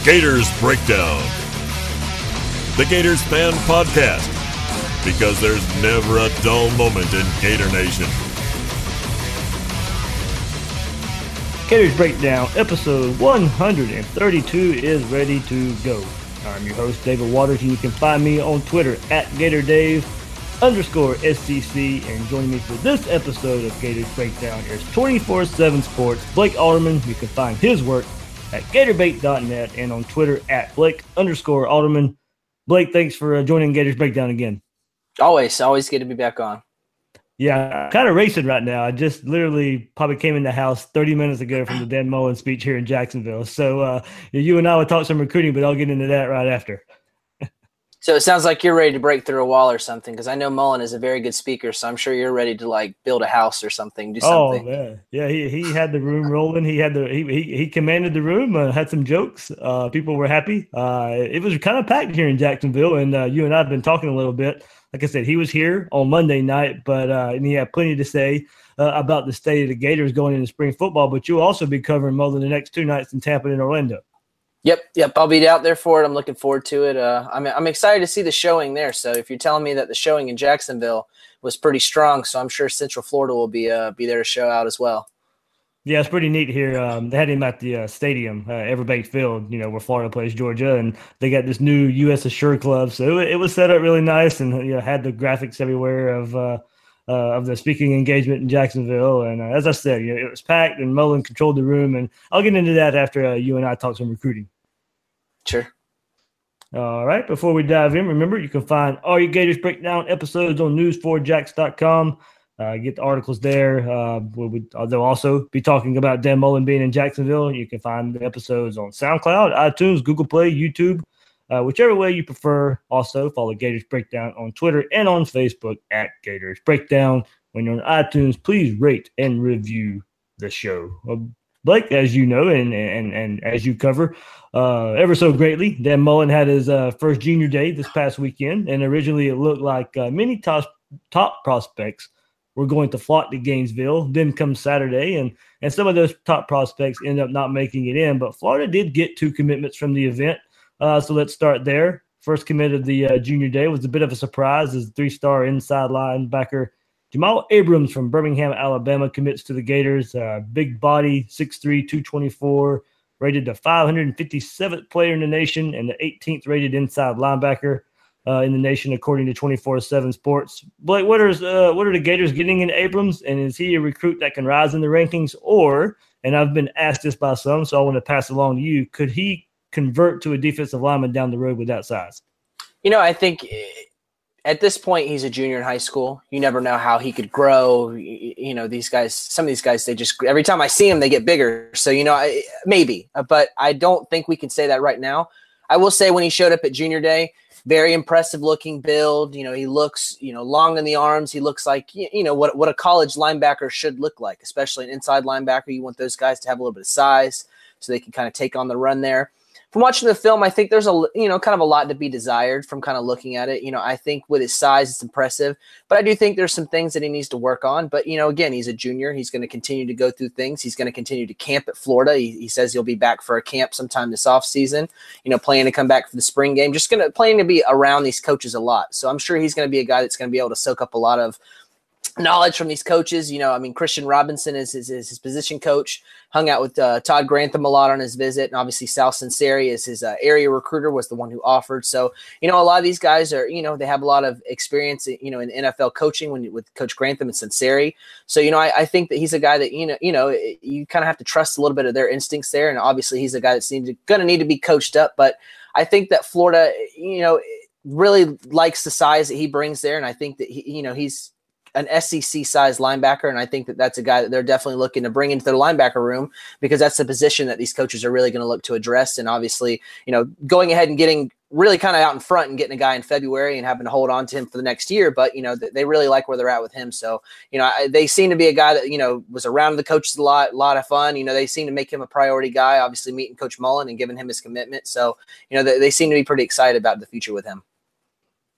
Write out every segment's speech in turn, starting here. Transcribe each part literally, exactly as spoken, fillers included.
Gators Breakdown, the Gators fan podcast, because there's never a dull moment in Gator Nation. Gators Breakdown, episode one thirty-two is ready to go. I'm your host, David Waters, and you can find me on Twitter at GatorDave underscore S C C. And joining me for this episode of Gators Breakdown is twenty-four seven Sports, Blake Alderman. You can find his work at Gatorbait dot net and on Twitter at Blake underscore Alderman. Blake, thanks for uh, joining Gators Breakdown again. Always, always good to be back on. Yeah, I'm kind of racing right now. I just literally probably came in the house thirty minutes ago from the Dan Mullen speech here in Jacksonville. So uh, you and I will talk some recruiting, but I'll get into that right after. So it sounds like you're ready to break through a wall or something, because I know Mullen is a very good speaker, so I'm sure you're ready to like build a house or something, do something. Oh, man. Yeah, he he had the room rolling. He had the he he, he commanded the room, uh, had some jokes. Uh, people were happy. Uh, it was kind of packed here in Jacksonville, and uh, you and I have been talking a little bit. Like I said, he was here on Monday night, but uh, and he had plenty to say uh, about the state of the Gators going into spring football. But you'll also be covering Mullen the next two nights in Tampa and Orlando. Yep, yep. I'll be out there for it. I'm looking forward to it. Uh, I'm I'm excited to see the showing there. So if you're telling me that the showing in Jacksonville was pretty strong, so I'm sure Central Florida will be uh, be there to show out as well. Yeah, it's pretty neat here. Um, they had him at the uh, stadium, uh, Everbank Field, you know, where Florida plays Georgia, and they got this new U S Assure Club. So it, it was set up really nice, and you know, had the graphics everywhere of uh, uh, of the speaking engagement in Jacksonville. And uh, as I said, you know, it was packed, and Mullen controlled the room. And I'll get into that after uh, you and I talk some recruiting. Sure. All right. Before we dive in, remember you can find all your Gators Breakdown episodes on news four jacks dot com. Uh, get the articles there. Uh, we'll, they'll also be talking about Dan Mullen being in Jacksonville. You can find the episodes on SoundCloud, iTunes, Google Play, YouTube, uh, whichever way you prefer. Also, follow Gators Breakdown on Twitter and on Facebook at Gators Breakdown. When you're on iTunes, please rate and review the show. Uh, Blake, as you know, and and and as you cover uh, ever so greatly, Dan Mullen had his uh, first junior day this past weekend, and originally it looked like uh, many top top prospects were going to flock to Gainesville. Then comes Saturday, and and some of those top prospects end up not making it in. But Florida did get two commitments from the event, uh, so let's start there. First commit of the uh, junior day was a bit of a surprise as three-star inside linebacker Jamal Abrams from Birmingham, Alabama, commits to the Gators. Uh, big body, six three, two twenty-four, rated the five hundred fifty-seventh player in the nation and the eighteenth rated inside linebacker uh, in the nation, according to twenty-four seven Sports. Blake, what are, uh, what are the Gators getting in Abrams? And is he a recruit that can rise in the rankings? Or, and I've been asked this by some, so I want to pass it along to you, could he convert to a defensive lineman down the road with that size? You know, I think – at this point, he's a junior in high school. You never know how he could grow. You know, these guys, some of these guys, they just, every time I see them, they get bigger. So, you know, I, maybe, but I don't think we can say that right now. I will say when he showed up at junior day, very impressive looking build. You know, he looks, you know, long in the arms. He looks like, you know, what, what a college linebacker should look like, especially an inside linebacker. You want those guys to have a little bit of size so they can kind of take on the run there. From watching the film, I think there's a, you know, kind of a lot to be desired from kind of looking at it. You know, I think with his size, it's impressive, but I do think there's some things that he needs to work on. But, you know, again, he's a junior. He's going to continue to go through things. He's going to continue to camp at Florida. He, he says he'll be back for a camp sometime this offseason, you know, planning to come back for the spring game, just going to planning to be around these coaches a lot. So I'm sure he's going to be a guy that's going to be able to soak up a lot of knowledge from these coaches. You know, I mean, Christian Robinson is, is, is his position coach, hung out with uh, Todd Grantham a lot on his visit. And obviously Sal Sinceri is his uh, area recruiter, was the one who offered. So, you know, a lot of these guys are, you know, they have a lot of experience, you know, in N F L coaching when with Coach Grantham and Sinceri. So, you know, I, I think that he's a guy that, you know, you know, you kind of have to trust a little bit of their instincts there. And obviously he's a guy that's going to need to be coached up. But I think that Florida, you know, really likes the size that he brings there. And I think that, he, you know, he's an S E C size linebacker. And I think that that's a guy that they're definitely looking to bring into their linebacker room, because that's the position that these coaches are really going to look to address. And obviously, you know, going ahead and getting really kind of out in front and getting a guy in February and having to hold on to him for the next year. But, you know, they really like where they're at with him. So, you know, I, they seem to be a guy that, you know, was around the coaches a lot, a lot of fun. You know, they seem to make him a priority guy, obviously meeting Coach Mullen and giving him his commitment. So, you know, they, they seem to be pretty excited about the future with him.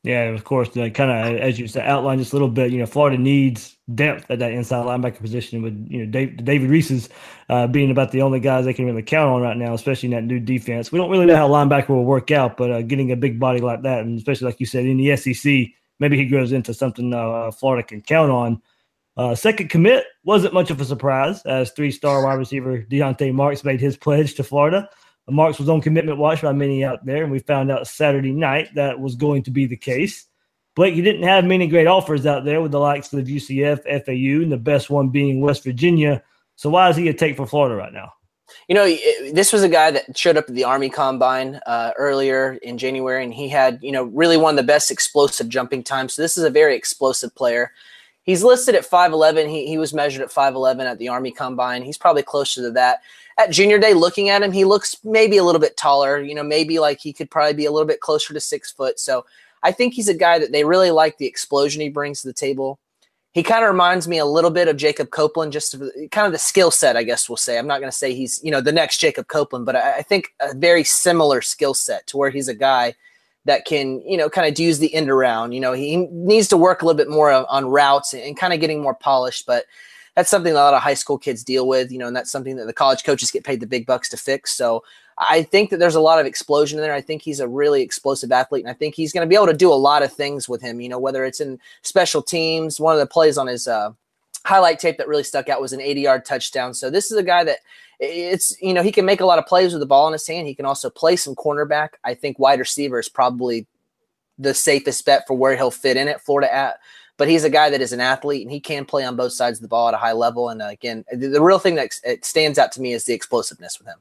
Yeah, of course, uh, kind of as you said, outlined just a little bit. You know, Florida needs depth at that inside linebacker position. With you know Dave, David Reese's uh, being about the only guys they can really count on right now, especially in that new defense. We don't really know how linebacker will work out, but uh, getting a big body like that, and especially like you said in the S E C, maybe he grows into something uh, Florida can count on. Uh, second commit wasn't much of a surprise as three-star wide receiver Deontay Marks made his pledge to Florida. Marks was on commitment watch by many out there, and we found out Saturday night that was going to be the case. Blake, you didn't have many great offers out there with the likes of U C F, F A U, and the best one being West Virginia. So why is he a take for Florida right now? You know, this was a guy that showed up at the Army Combine uh, earlier in January, and he had, you know, really one of the best explosive jumping times. So this is a very explosive player. He's listed at five eleven. He, he was measured at five eleven at the Army Combine. He's probably closer to that. At junior day, looking at him, he looks maybe a little bit taller, you know, maybe like he could probably be a little bit closer to six foot. So I think he's a guy that they really like the explosion he brings to the table. He kind of reminds me a little bit of Jacob Copeland, just kind of the skill set, I guess we'll say. I'm not going to say he's, you know, the next Jacob Copeland, but I, I think a very similar skill set to where he's a guy that can, you know, kind of use the end around. You know, he needs to work a little bit more on, on routes and, and kind of getting more polished, but that's something that a lot of high school kids deal with, you know, and that's something that the college coaches get paid the big bucks to fix. So I think that there's a lot of explosion in there. I think he's a really explosive athlete, and I think he's going to be able to do a lot of things with him, you know, whether it's in special teams. One of the plays on his uh, highlight tape that really stuck out was an eighty-yard touchdown. So this is a guy that it's, you know, he can make a lot of plays with the ball in his hand. He can also play some cornerback. I think wide receiver is probably the safest bet for where he'll fit in at Florida at. But he's a guy that is an athlete, and he can play on both sides of the ball at a high level. And uh, again, the, the real thing that it stands out to me is the explosiveness with him.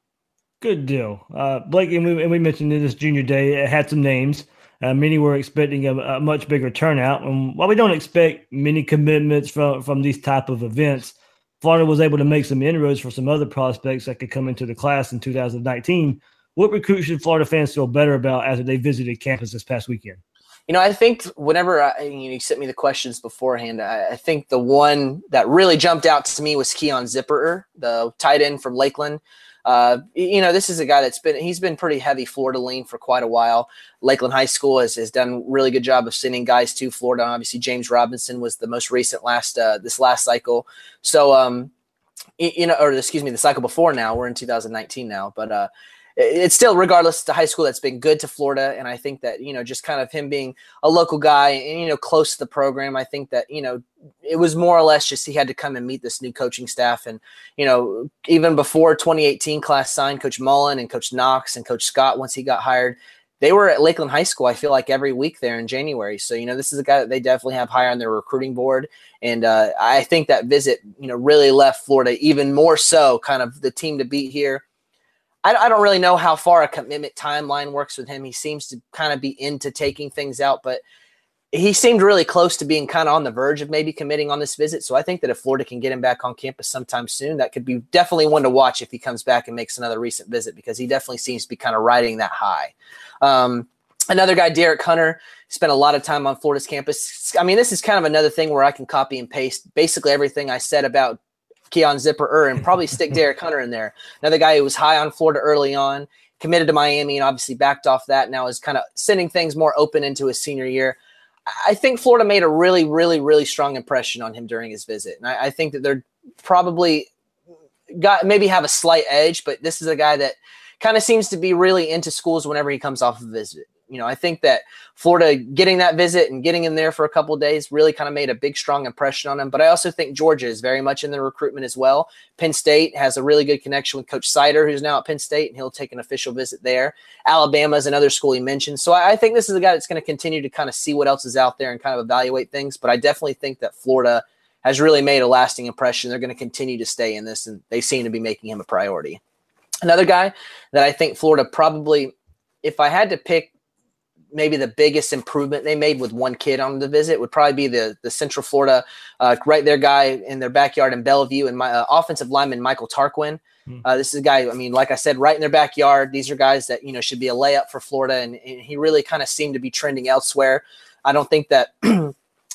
Good deal. Uh, Blake, and we, and we mentioned in this junior day, it had some names. Uh, many were expecting a, a much bigger turnout. And while we don't expect many commitments from, from these type of events, Florida was able to make some inroads for some other prospects that could come into the class in two thousand nineteen. What recruits should Florida fans feel better about after they visited campus this past weekend? You know, I think whenever I, you, know, you sent me the questions beforehand, I, I think the one that really jumped out to me was Keon Zipperer, the tight end from Lakeland. Uh, you know, this is a guy that's been, he's been pretty heavy Florida lean for quite a while. Lakeland High School has, has done a really good job of sending guys to Florida. Obviously, James Robinson was the most recent last, uh, this last cycle. So, um, you know, or excuse me, the cycle before now, we're in two thousand nineteen now, but, uh, it's still, regardless, the high school that's been good to Florida. And I think that, you know, just kind of him being a local guy and, you know, close to the program, I think that, you know, it was more or less just he had to come and meet this new coaching staff. And, you know, even before twenty eighteen class signed, Coach Mullen and Coach Knox and Coach Scott, once he got hired, they were at Lakeland High School, I feel like, every week there in January. So, you know, this is a guy that they definitely have high on their recruiting board. And uh, I think that visit, you know, really left Florida even more so kind of the team to beat here. I don't really know how far a commitment timeline works with him. He seems to kind of be into taking things out, but he seemed really close to being kind of on the verge of maybe committing on this visit. So I think that if Florida can get him back on campus sometime soon, that could be definitely one to watch if he comes back and makes another recent visit, because he definitely seems to be kind of riding that high. Um, another guy, Derek Hunter, spent a lot of time on Florida's campus. I mean, this is kind of another thing where I can copy and paste basically everything I said about Keon Zipperer and probably stick Derek Hunter in there. Another guy who was high on Florida early on, committed to Miami, and obviously backed off that. Now is kind of sending things more open into his senior year. I think Florida made a really, really, really strong impression on him during his visit. And I, I think that they're probably got maybe have a slight edge, but this is a guy that kind of seems to be really into schools whenever he comes off of a visit. You know, I think that Florida getting that visit and getting him there for a couple of days really kind of made a big, strong impression on him. But I also think Georgia is very much in the recruitment as well. Penn State has a really good connection with Coach Sider, who's now at Penn State, and he'll take an official visit there. Alabama is another school he mentioned. So I think this is a guy that's going to continue to kind of see what else is out there and kind of evaluate things. But I definitely think that Florida has really made a lasting impression. They're going to continue to stay in this, and they seem to be making him a priority. Another guy that I think Florida probably, if I had to pick maybe the biggest improvement they made with one kid on the visit, would probably be the the Central Florida uh, right there guy in their backyard in Bellevue, and my uh, offensive lineman Michael Tarquin. Uh, this is a guy, I mean, like I said, right in their backyard. These are guys that, you know, should be a layup for Florida, and, and he really kind of seemed to be trending elsewhere. I don't think that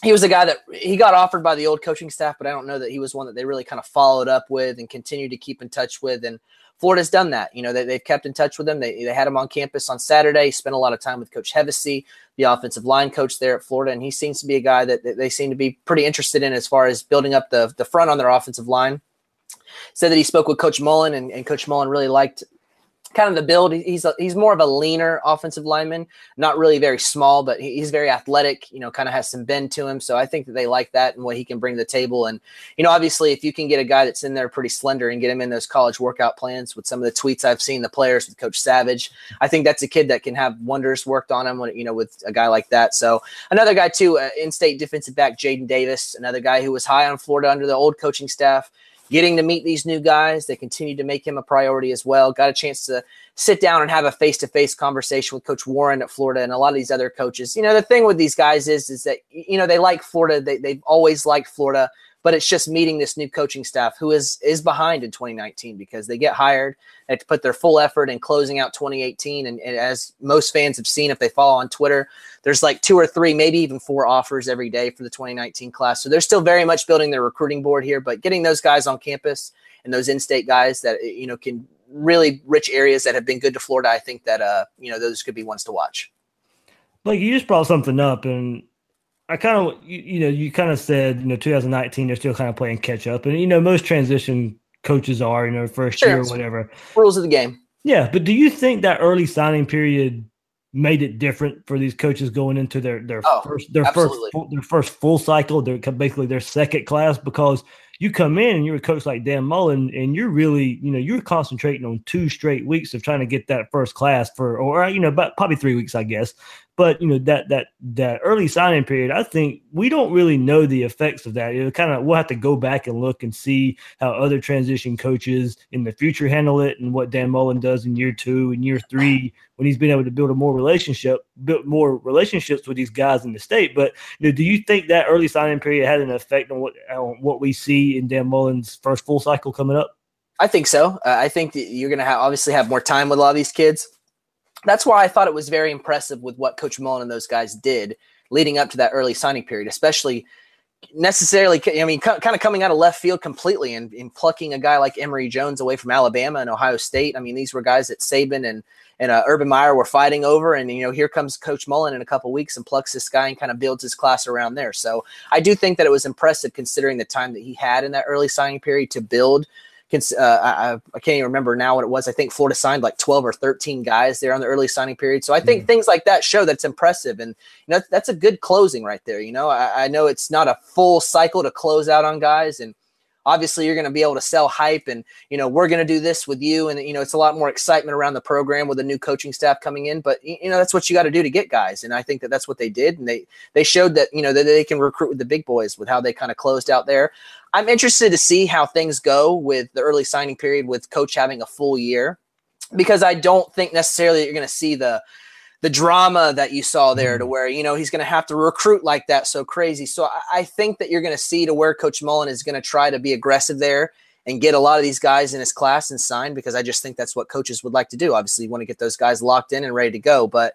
he was a guy that he got offered by the old coaching staff, but I don't know that he was one that they really kind of followed up with and continued to keep in touch with. And Florida's done that. You know, they, they've kept in touch with him. They, they had him on campus on Saturday. He spent a lot of time with Coach Hevesy, the offensive line coach there at Florida, and he seems to be a guy that, that they seem to be pretty interested in as far as building up the, the front on their offensive line. Said that he spoke with Coach Mullen, and, and Coach Mullen really liked kind of the build. He's a, he's more of a leaner offensive lineman, not really very small, but he's very athletic, you know, kind of has some bend to him. So I think that they like that and what he can bring to the table. And, you know, obviously if you can get a guy that's in there pretty slender and get him in those college workout plans with some of the tweets I've seen, the players with Coach Savage, I think that's a kid that can have wonders worked on him when, you know, with a guy like that. So another guy too, uh, in-state defensive back, Jaden Davis, another guy who was high on Florida under the old coaching staff. Getting to meet these new guys, they continue to make him a priority as well. Got a chance to sit down and have a face-to-face conversation with Coach Warren at Florida and a lot of these other coaches. You know, the thing with these guys is, is that, you know, they like Florida. They, they've always liked Florida, but it's just meeting this new coaching staff who is is behind in twenty nineteen because they get hired. They have to put their full effort in closing out twenty eighteen. And, and as most fans have seen, if they follow on Twitter, there's like two or three, maybe even four offers every day for the twenty nineteen class. So they're still very much building their recruiting board here, but getting those guys on campus and those in-state guys that, you know, can really rich areas that have been good to Florida, I think that, uh, you know, those could be ones to watch. Like you just brought something up, and I kind of, you, you know, you kind of said, you know, two thousand nineteen, they're still kind of playing catch up. And, you know, most transition coaches are, you know, first sure. year or whatever. Rules of the game. Yeah. But do you think that early signing period made it different for these coaches going into their, their oh, first, their absolutely. first, their first full cycle, their basically their second class? Because you come in and you're a coach like Dan Mullen, and you're really, you know, you're concentrating on two straight weeks of trying to get that first class for, or, you know, about probably three weeks, I guess. But, you know, that that that early signing period, I think we don't really know the effects of that. It kind of, we'll have to go back and look and see how other transition coaches in the future handle it, and what Dan Mullen does in year two and year three when he's been able to build a more relationship, build more relationships with these guys in the state. But, you know, do you think that early signing period had an effect on what on what we see in Dan Mullen's first full cycle coming up? I think so. Uh, I think that you're going to have obviously have more time with a lot of these kids. That's why I thought it was very impressive with what Coach Mullen and those guys did leading up to that early signing period, especially necessarily, I mean, kind of coming out of left field completely and, and plucking a guy like Emory Jones away from Alabama and Ohio State. I mean, these were guys that Saban and, and uh, Urban Meyer were fighting over. And, you know, here comes Coach Mullen in a couple weeks and plucks this guy and kind of builds his class around there. So I do think that it was impressive considering the time that he had in that early signing period to build. Uh, I, I can't even remember now what it was. I think Florida signed like twelve or thirteen guys there on the early signing period. So I think mm. things like that show that's impressive. And, you know, that's a good closing right there. You know, I, I know it's not a full cycle to close out on guys. And obviously you're going to be able to sell hype and, you know, we're going to do this with you. And, you know, it's a lot more excitement around the program with a new coaching staff coming in. But, you know, that's what you got to do to get guys. And I think that that's what they did. And they, they showed that, you know, that they can recruit with the big boys with how they kind of closed out there. I'm interested to see how things go with the early signing period with Coach having a full year, because I don't think necessarily that you're going to see the the drama that you saw there to where, you know, he's going to have to recruit like that so crazy. So I, I think that you're going to see to where Coach Mullen is going to try to be aggressive there and get a lot of these guys in his class and sign, because I just think that's what coaches would like to do. Obviously, you want to get those guys locked in and ready to go, but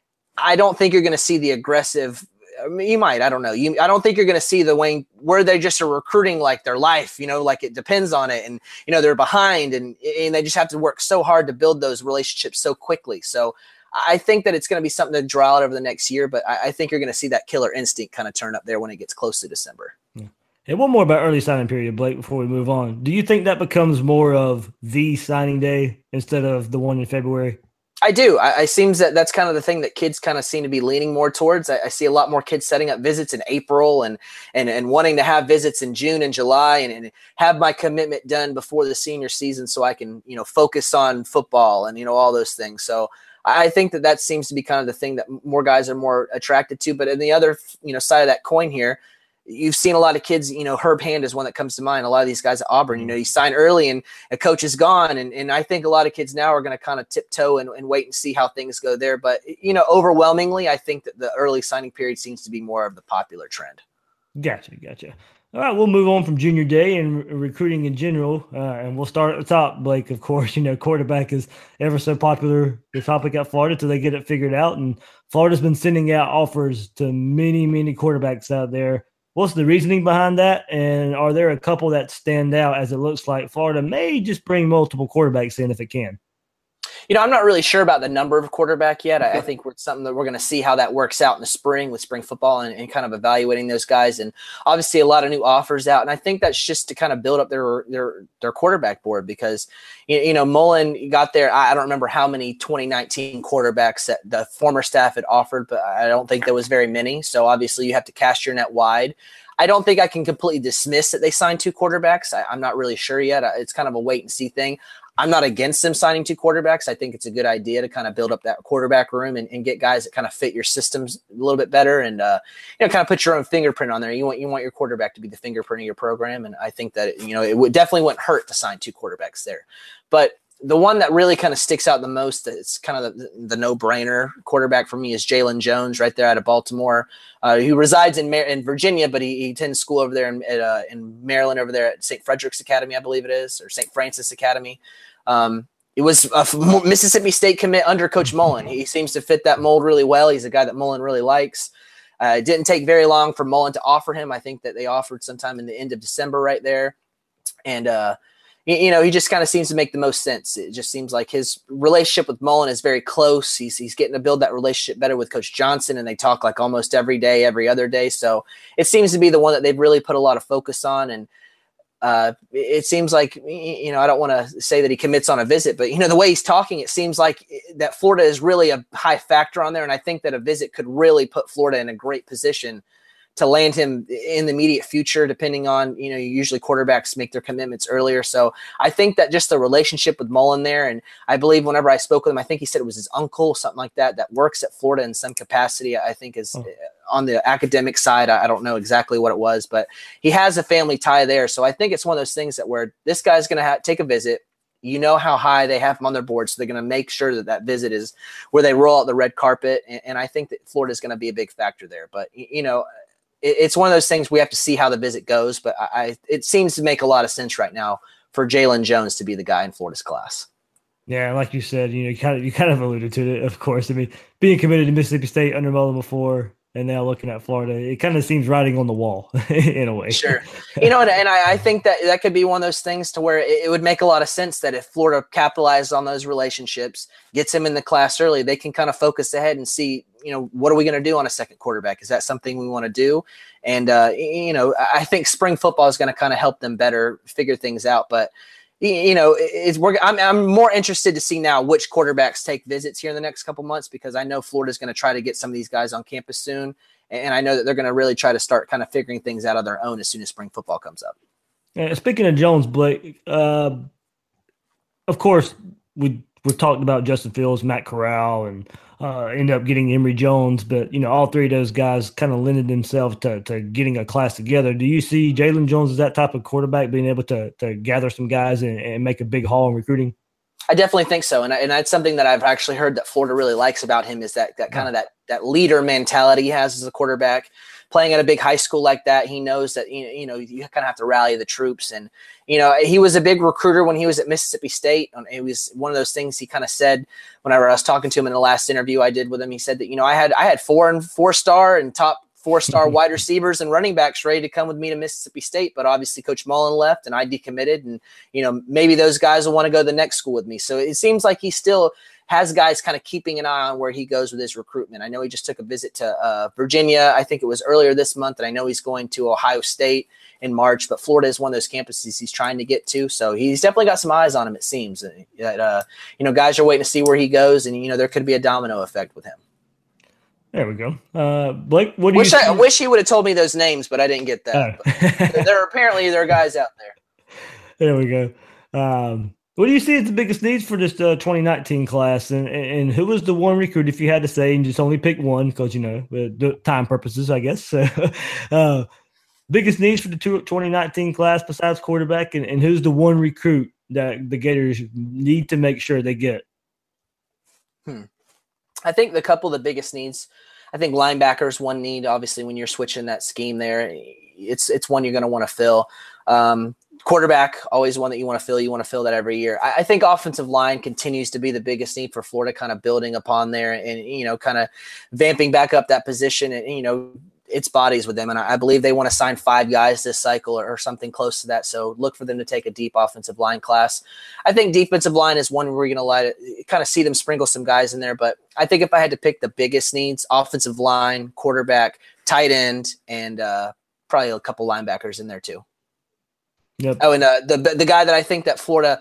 I don't think you're going to see the aggressive – I mean, you might, I don't know. You, I don't think you're going to see the Wayne where they just are recruiting like their life, you know, like it depends on it. And, you know, they're behind and, and they just have to work so hard to build those relationships so quickly. So I think that it's going to be something to draw out over the next year, but I, I think you're going to see that killer instinct kind of turn up there when it gets close to December. Yeah. And one more about early signing period, Blake, before we move on. Do you think that becomes more of the signing day instead of the one in February? I do. I, I seems that that's kind of the thing that kids kind of seem to be leaning more towards. I, I see a lot more kids setting up visits in April and and and wanting to have visits in June and July and, and have my commitment done before the senior season so I can, you know, focus on football and, you know, all those things. So I think that that seems to be kind of the thing that more guys are more attracted to. But in the other, you know, side of that coin here, you've seen a lot of kids, you know, Herb Hand is one that comes to mind. A lot of these guys at Auburn, you know, you sign early and a coach is gone. And, and I think a lot of kids now are going to kind of tiptoe and, and wait and see how things go there. But, you know, overwhelmingly, I think that the early signing period seems to be more of the popular trend. Gotcha. Gotcha. All right, we'll move on from junior day and re- recruiting in general, uh, and we'll start at the top. Blake, of course, you know quarterback is ever so popular the topic at Florida until they get it figured out. And Florida's been sending out offers to many, many quarterbacks out there. What's the reasoning behind that? And are there a couple that stand out as it looks like Florida may just bring multiple quarterbacks in if it can? You know, I'm not really sure about the number of quarterback yet. I, I think it's something that we're going to see how that works out in the spring with spring football and, and kind of evaluating those guys. And obviously a lot of new offers out. And I think that's just to kind of build up their their their quarterback board because, you, you know, Mullen got there. I don't remember how many twenty nineteen quarterbacks that the former staff had offered, but I don't think there was very many. So obviously you have to cast your net wide. I don't think I can completely dismiss that they signed two quarterbacks. I, I'm not really sure yet. It's kind of a wait and see thing. I'm not against them signing two quarterbacks. I think it's a good idea to kind of build up that quarterback room and, and get guys that kind of fit your systems a little bit better and, uh, you know, kind of put your own fingerprint on there. You want, you want your quarterback to be the fingerprint of your program. And I think that, you know, it would definitely wouldn't hurt to sign two quarterbacks there. But the one that really kind of sticks out the most, it's kind of the, the no-brainer quarterback for me is Jalen Jones right there out of Baltimore. Uh, he resides in Mar- in Virginia, but he, he attends school over there in, at, uh, in Maryland over there at Saint Frederick's Academy, I believe it is, or Saint Francis Academy. Um, it was a Mississippi State commit under Coach Mullen. He seems to fit that mold really well. He's a guy that Mullen really likes. Uh, it didn't take very long for Mullen to offer him. I think that they offered sometime in the end of December right there. And, uh, you, you know, he just kind of seems to make the most sense. It just seems like his relationship with Mullen is very close. He's, he's getting to build that relationship better with Coach Johnson, and they talk like almost every day, every other day. So it seems to be the one that they've really put a lot of focus on. And, Uh, it seems like, you know, I don't want to say that he commits on a visit, but, you know, the way he's talking, it seems like that Florida is really a high factor on there. And I think that a visit could really put Florida in a great position to land him in the immediate future, depending on, you know, usually quarterbacks make their commitments earlier. So I think that just the relationship with Mullen there, and I believe whenever I spoke with him, I think he said it was his uncle, something like that, that works at Florida in some capacity, I think is oh. on the academic side. I don't know exactly what it was, but he has a family tie there. So I think it's one of those things that where this guy's going to ha- take a visit. You know how high they have him on their board, so they're going to make sure that that visit is where they roll out the red carpet. And, and I think that Florida is going to be a big factor there. But, you know, it's one of those things we have to see how the visit goes, but I, I it seems to make a lot of sense right now for Jalen Jones to be the guy in Florida's class. Yeah, like you said, you know, you kind of you kind of alluded to it, of course. I mean, being committed to Mississippi State under Mullen before, and now looking at Florida, it kind of seems writing on the wall in a way. Sure. You know, and, and I, I think that that could be one of those things to where it, it would make a lot of sense that if Florida capitalizes on those relationships, gets him in the class early, they can kind of focus ahead and see, you know, what are we going to do on a second quarterback? Is that something we want to do? And, uh, you know, I think spring football is going to kind of help them better figure things out. But, you know, it's we're, I'm, I'm more interested to see now which quarterbacks take visits here in the next couple months, because I know Florida's going to try to get some of these guys on campus soon. And I know that they're going to really try to start kind of figuring things out on their own as soon as spring football comes up. Yeah, speaking of Jones, Blake, uh, of course, we, we've talked about Justin Fields, Matt Corral, and uh, end up getting Emory Jones. But, you know, all three of those guys kind of lended themselves to, to getting a class together. Do you see Jalen Jones as that type of quarterback being able to to gather some guys and, and make a big haul in recruiting? I definitely think so. And, I, and that's something that I've actually heard that Florida really likes about him is that that kind of that that leader mentality he has as a quarterback. Playing at a big high school like that, he knows that, you know, you kind of have to rally the troops. And, you know, he was a big recruiter when he was at Mississippi State. It was one of those things he kind of said whenever I was talking to him in the last interview I did with him. He said that, you know, I had I had four and four star and top four-star wide receivers and running backs ready to come with me to Mississippi State, but obviously Coach Mullen left and I decommitted, and, you know, maybe those guys will want to go to the next school with me. So it seems like he still has guys kind of keeping an eye on where he goes with his recruitment. I know he just took a visit to uh, Virginia. I think it was earlier this month, and I know he's going to Ohio State in March, but Florida is one of those campuses he's trying to get to. So he's definitely got some eyes on him, it seems. That, uh, you know, guys are waiting to see where he goes, and, you know, there could be a domino effect with him. There we go. Uh, Blake, what do wish you I, I wish he would have told me those names, but I didn't get that. Oh. There are apparently there are guys out there. There we go. Um, what do you see as the biggest needs for this uh, twenty nineteen class, and, and who was the one recruit, if you had to say, and just only pick one, because, you know, the time purposes, I guess. So, uh, biggest needs for the twenty nineteen class besides quarterback, and, and who's the one recruit that the Gators need to make sure they get? Hmm. I think the couple of the biggest needs I think linebacker is one need. Obviously, when you're switching that scheme there, it's it's one you're going to want to fill. Um, quarterback, always one that you want to fill. You want to fill that every year. I, I think offensive line continues to be the biggest need for Florida, kind of building upon there and, you know, kind of vamping back up that position and, you know, its bodies with them. And I, I believe they want to sign five guys this cycle or, or something close to that. So look for them to take a deep offensive line class. I think defensive line is one where we're going to let it, kind of see them sprinkle some guys in there. But I think if I had to pick the biggest needs, offensive line, quarterback, tight end, and uh, probably a couple linebackers in there too. Yep. Oh, and uh, the the guy that I think that Florida,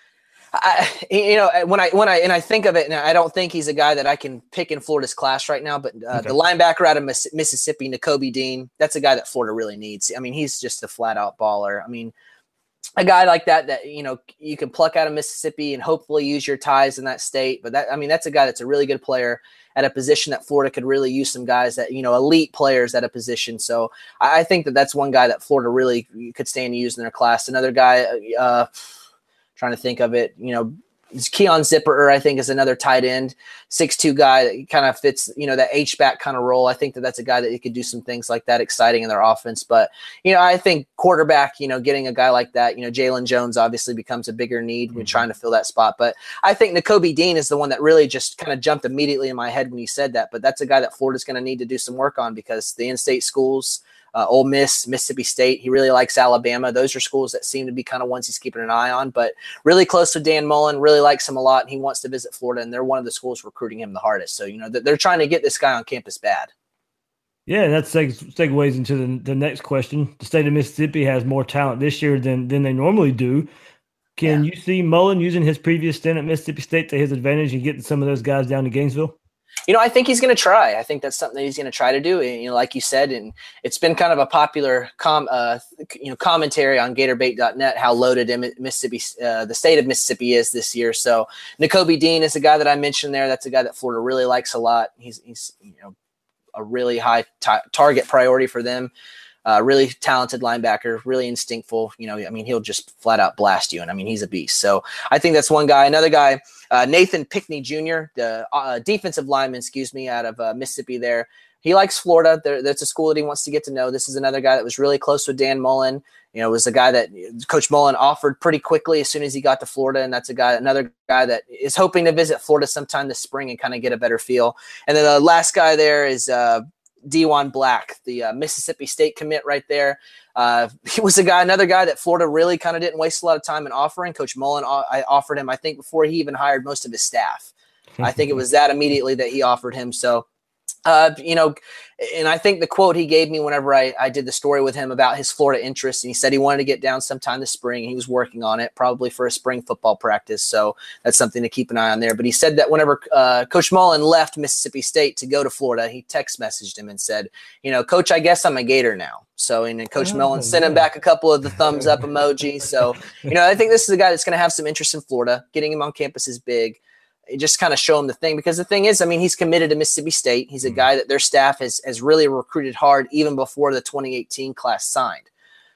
I, you know, when I when I and I think of it, and I don't think he's a guy that I can pick in Florida's class right now. But uh, okay. the linebacker out of Miss, Mississippi, Nakobe Dean, that's a guy that Florida really needs. I mean, he's just a flat out baller. I mean, a guy like that that you know you can pluck out of Mississippi and hopefully use your ties in that state. But that I mean, that's a guy that's a really good player at a position that Florida could really use some guys that, you know, elite players at a position. So I think that that's one guy that Florida really could stand to use in their class. Another guy, uh, trying to think of it, you know, Keon Zipper, I think, is another tight end, six two guy that kind of fits, you know, that H-back kind of role. I think that that's a guy that he could do some things like that exciting in their offense. But, you know, I think quarterback, you know, getting a guy like that, you know, Jalen Jones obviously becomes a bigger need when mm-hmm. trying to fill that spot. But I think Nakobe Dean is the one that really just kind of jumped immediately in my head when you said that. But that's a guy that Florida's going to need to do some work on because the in-state schools, Uh, Ole Miss, Mississippi State. He really likes Alabama. Those are schools that seem to be kind of ones he's keeping an eye on, but really close to Dan Mullen, really likes him a lot, and he wants to visit Florida, and they're one of the schools recruiting him the hardest. So, you know, they're trying to get this guy on campus bad. Yeah, and that seg- segues into the, the next question. The state of Mississippi has more talent this year than, than they normally do. Can yeah. you see Mullen using his previous stint at Mississippi State to his advantage and getting some of those guys down to Gainesville? You know, I think he's going to try. I think that's something that he's going to try to do. And, you know, like you said, and it's been kind of a popular com, uh, you know, commentary on Gator Bait dot net how loaded Mississippi, uh, the state of Mississippi is this year. So Nakobe Dean is a guy that I mentioned there. That's a guy that Florida really likes a lot. He's, he's you know, a really high t- target priority for them. Uh, really talented linebacker, really instinctful. You know, I mean, he'll just flat out blast you. And I mean, he's a beast. So I think that's one guy. Another guy, uh, Nathan Pickney Junior, the uh, defensive lineman, excuse me, out of uh, Mississippi there. He likes Florida. There, that's a school that he wants to get to know. This is another guy that was really close with Dan Mullen. You know, was a guy that Coach Mullen offered pretty quickly as soon as he got to Florida. And that's a guy, another guy that is hoping to visit Florida sometime this spring and kind of get a better feel. And then the last guy there is, uh, Dewan Black, the uh, Mississippi State commit right there. Uh, he was a guy, another guy that Florida really kind of didn't waste a lot of time in offering. Coach Mullen, I offered him, I think, before he even hired most of his staff. I think it was that immediately that he offered him. So, uh, you know, and I think the quote he gave me whenever I, I did the story with him about his Florida interest, and he said he wanted to get down sometime this spring. He was working on it, probably for a spring football practice. So that's something to keep an eye on there. But he said that whenever uh, Coach Mullen left Mississippi State to go to Florida, he text messaged him and said, you know, Coach, I guess I'm a Gator now. So, and then Coach oh, Mullen sent him back a couple of the thumbs up emoji. So, you know, I think this is a guy that's going to have some interest in Florida. Getting him on campus is big. Just kind of show him the thing, because the thing is, I mean, he's committed to Mississippi State. He's a guy that their staff has, has really recruited hard even before the twenty eighteen class signed.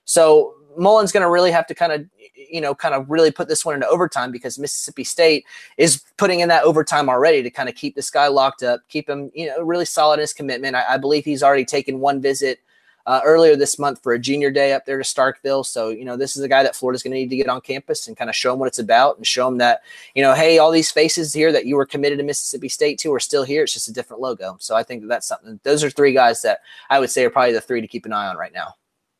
So Mullen's going to really have to kind of, you know, kind of really put this one into overtime, because Mississippi State is putting in that overtime already to kind of keep this guy locked up, keep him, you know, really solid in his commitment. I, I believe he's already taken one visit Uh, earlier this month for a junior day up there to Starkville. So, you know, this is a guy that Florida's going to need to get on campus and kind of show him what it's about, and show him that, you know, hey, all these faces here that you were committed to Mississippi State to are still here. It's just a different logo. So I think that that's something. Those are three guys that I would say are probably the three to keep an eye on right now.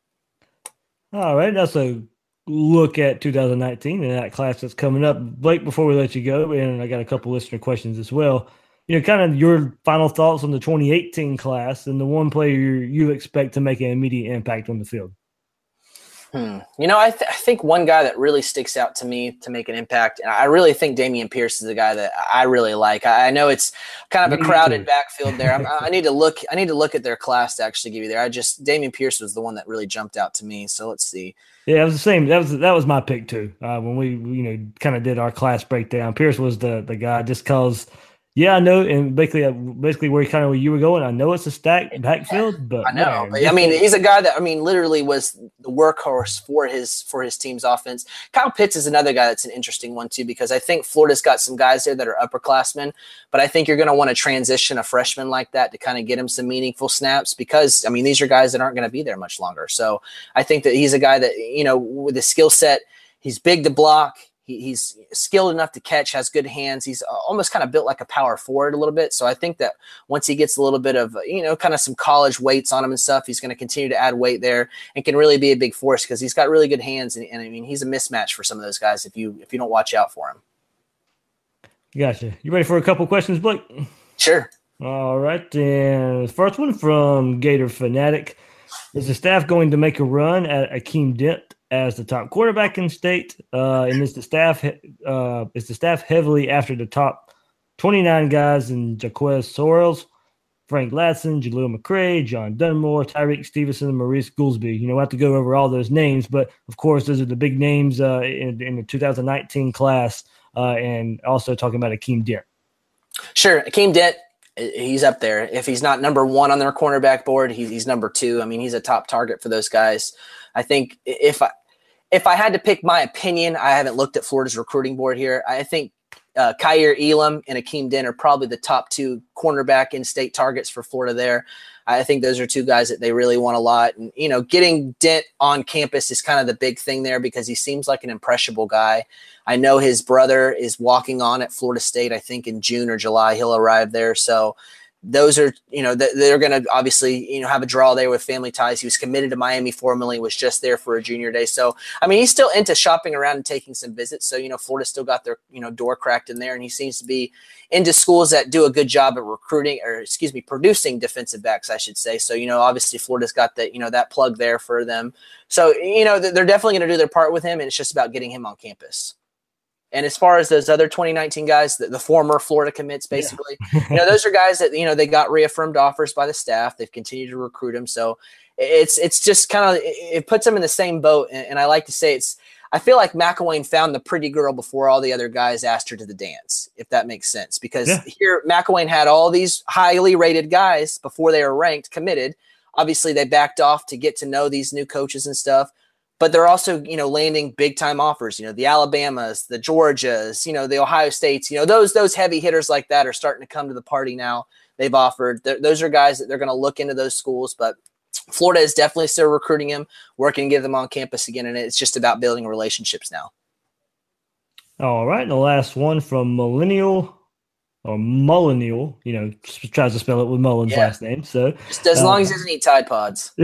All right. That's a look at two thousand nineteen and that class that's coming up. Blake, before we let you go, and I got a couple listener questions as well, you know, kind of your final thoughts on the twenty eighteen class and the one player you expect to make an immediate impact on the field. Hmm. You know, I, th- I think one guy that really sticks out to me to make an impact, and I really think Dameon Pierce is a guy that I really like. I, I know it's kind of a crowded backfield there. I'm, I need to look. I need to look at their class to actually give you there. I just Dameon Pierce was the one that really jumped out to me. So let's see. Yeah, it was the same. That was that was my pick too. Uh, when we you know kind of did our class breakdown, Pierce was the the guy just because. Yeah, I know, and basically, uh, basically where kind of where you were going. I know it's a stacked backfield, but I know, man, but I mean, he's a guy that I mean, literally was the workhorse for his for his team's offense. Kyle Pitts is another guy that's an interesting one too, because I think Florida's got some guys there that are upperclassmen, but I think you're going to want to transition a freshman like that to kind of get him some meaningful snaps, because I mean, these are guys that aren't going to be there much longer. So I think that he's a guy that, you know, with the skill set, he's big to block. He, he's skilled enough to catch, has good hands. He's almost kind of built like a power forward a little bit. So I think that once he gets a little bit of, you know, kind of some college weights on him and stuff, he's going to continue to add weight there and can really be a big force because he's got really good hands. And, and I mean, he's a mismatch for some of those guys if you if you don't watch out for him. Gotcha. You ready for a couple questions, Blake? Sure. All right. And the first one from Gator Fanatic. Is the staff going to make a run at Akeem Dent as the top quarterback in state? Uh, and is the staff uh, is the staff heavily after the top twenty-nine guys in Jaquez Sorrells, Frank Ladson, Jaleel McCray, John Dunmore, Tyreek Stevenson, and Maurice Goolsby? You know, we'll have to go over all those names, but of course, those are the big names uh, in, in the two thousand nineteen class, uh, and also talking about Akeem Dent. Sure. Akeem Dent, he's up there. If he's not number one on their cornerback board, he's, he's number two. I mean, he's a top target for those guys. I think if I if I had to pick my opinion, I haven't looked at Florida's recruiting board here. I think uh, Kaiir Elam and Akeem Dent are probably the top two cornerback in-state targets for Florida there. I think those are two guys that they really want a lot. And, you know, getting Dent on campus is kind of the big thing there because he seems like an impressionable guy. I know his brother is walking on at Florida State, I think in June or July he'll arrive there. So those are, you know, they're going to obviously, you know, have a draw there with family ties. He was committed to Miami formally, was just there for a junior day. So, I mean, he's still into shopping around and taking some visits. So, you know, Florida still got their, you know, door cracked in there, and he seems to be into schools that do a good job at recruiting or excuse me, producing defensive backs, I should say. So, you know, obviously Florida's got that, you know, that plug there for them. So, you know, they're definitely going to do their part with him, and it's just about getting him on campus. And as far as those other twenty nineteen guys, the, the former Florida commits, basically, yeah. you know, those are guys that, you know, they got reaffirmed offers by the staff. They've continued to recruit them. So it's it's just kind of, it puts them in the same boat. And, and I like to say it's, I feel like McElwain found the pretty girl before all the other guys asked her to the dance, if that makes sense. Because yeah. here, McElwain had all these highly rated guys before they were ranked, committed. Obviously, they backed off to get to know these new coaches and stuff. But they're also, you know, landing big time offers, you know, the Alabamas, the Georgias, you know, the Ohio States, you know, those, those heavy hitters like that are starting to come to the party now. They've offered, they're, those are guys that they're going to look into those schools, but Florida is definitely still recruiting him, working to get them on campus again. And it's just about building relationships now. All right. And the last one from Millennial or Mullennial, you know, tries to spell it with Mullen's yeah. last name. So just as long uh, as he doesn't eat Tide Pods.